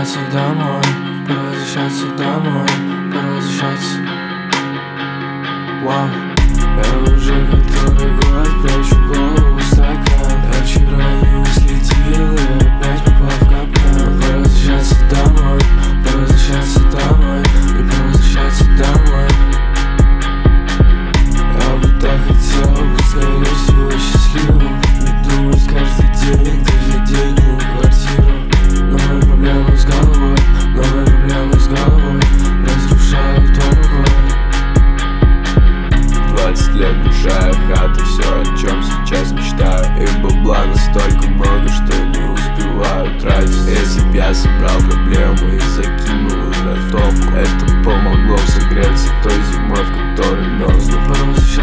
возвращаться домой, пора возвращаться домой, пора возвращаться. Вау. Я уже который год прячу голову в стакан. Я вчера не уследил и опять попал в капкан. Пора возвращаться домой, пора возвращаться домой, и пора возвращаться домой. Я бы так хотел быть, скорее всего, счастливым. Не думать каждый день, где же деньги на квартиру. Новые проблемы с головой, новые проблемы с головой разрушают твой город. 20 лет большая хата, все, о чем сейчас мечтаю. И бабла настолько много, что не успеваю тратить. Если б я собрал проблемы и закинул их на топку, это помогло согреться той зимой, в которой мерзну. Пора